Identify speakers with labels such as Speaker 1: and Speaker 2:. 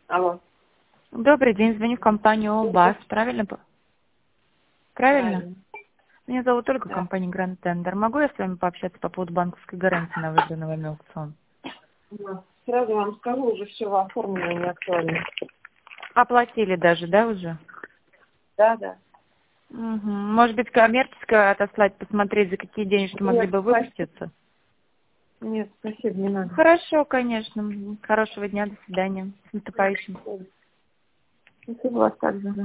Speaker 1: Алло.
Speaker 2: Добрый день, звоню в компанию ОБАС, правильно? Правильно? Меня зовут Ольга,
Speaker 1: Да.
Speaker 2: компания Grand Tender. Могу я с вами пообщаться по поводу банковской гарантии на выбранный вами аукцион?
Speaker 1: Сразу вам скажу, уже все оформлено, не актуально.
Speaker 2: Оплатили даже, да, уже?
Speaker 1: Да, да.
Speaker 2: Угу. Может быть, коммерческое отослать, посмотреть, за какие денежки могли
Speaker 1: Нет,
Speaker 2: бы выпуститься?
Speaker 1: Нет, спасибо, не надо.
Speaker 2: Хорошо, конечно. Хорошего дня, до свидания. С наступающим.
Speaker 1: Спасибо вас также.